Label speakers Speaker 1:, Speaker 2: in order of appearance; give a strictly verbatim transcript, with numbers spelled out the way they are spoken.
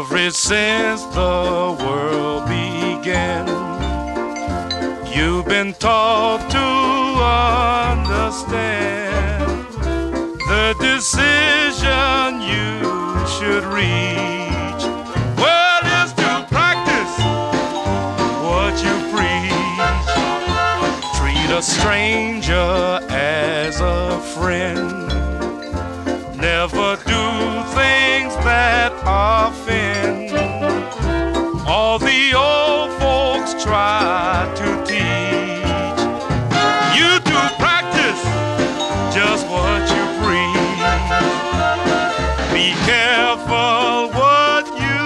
Speaker 1: Ever since the world began, you've been taught to understand the decision you should reach. Well, is to practice what you preach. Treat a stranger as a friend.